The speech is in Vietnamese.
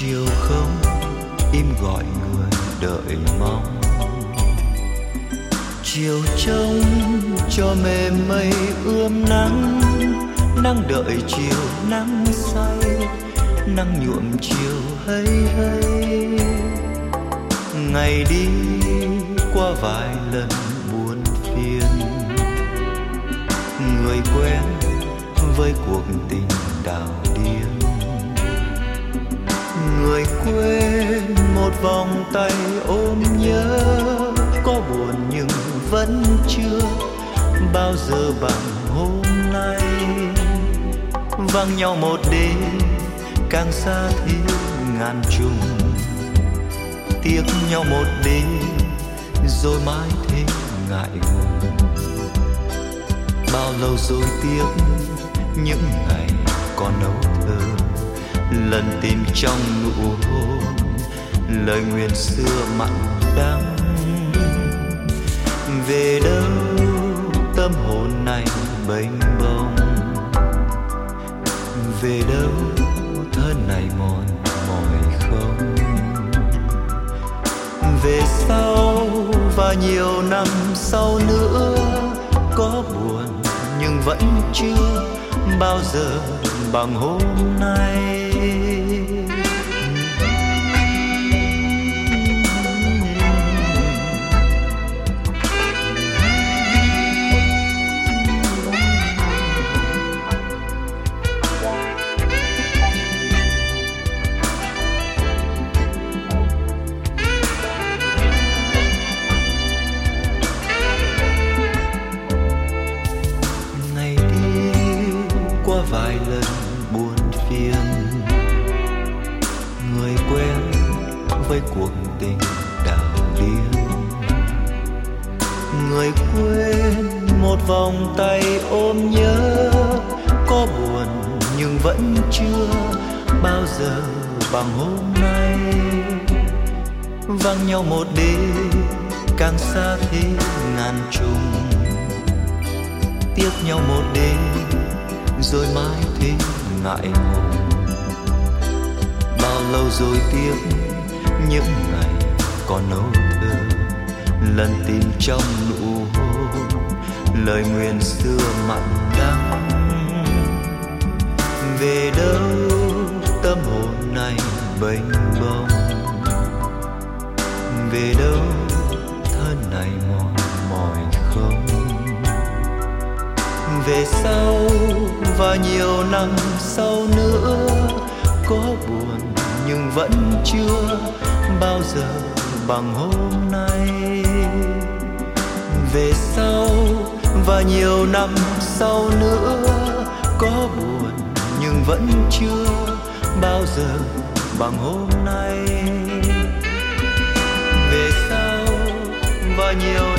chiều không im gọi người đợi mong, chiều trông cho mềm mây ươm nắng, nắng đợi chiều nắng say, nắng nhuộm chiều hay hay. Ngày đi qua vài lần buồn phiền, người quen với cuộc tình đào điên, người quên một vòng tay ôm nhớ, có buồn nhưng vẫn chưa bao giờ bằng hôm nay. Vắng nhau một đêm càng xa thêm ngàn trùng, tiếc nhau một đêm rồi mãi thêm ngại ngùng. Bao lâu rồi tiếc những ngày còn ấu thơ, lần tìm trong nụ hôn lời nguyền xưa mặn đắng. Về đâu tâm hồn này bênh bông, về đâu thân này mòn mỏi không. Về sau và nhiều năm sau nữa, có buồn nhưng vẫn chưa bao giờ bằng hôm nay. Vài lần buồn phiền, người quen với cuộc tình đào điên, người quên một vòng tay ôm nhớ, có buồn nhưng vẫn chưa bao giờ bằng hôm nay. Vắng nhau một đêm càng xa thêm ngàn trùng, tiếc nhau một đêm rồi mãi thêm ngại ngùng. Bao lâu rồi tiếc những ngày còn ấu thơ, lần tìm trong nụ hôn lời nguyền xưa mặn đắng. Về đâu tâm hồn này bênh bông, về đâu thân này mòn mỏi không. Về sau và nhiều năm sau nữa, có buồn nhưng vẫn chưa bao giờ bằng hôm nay. Về sau và nhiều năm sau nữa, có buồn nhưng vẫn chưa bao giờ bằng hôm nay. Về sau và nhiều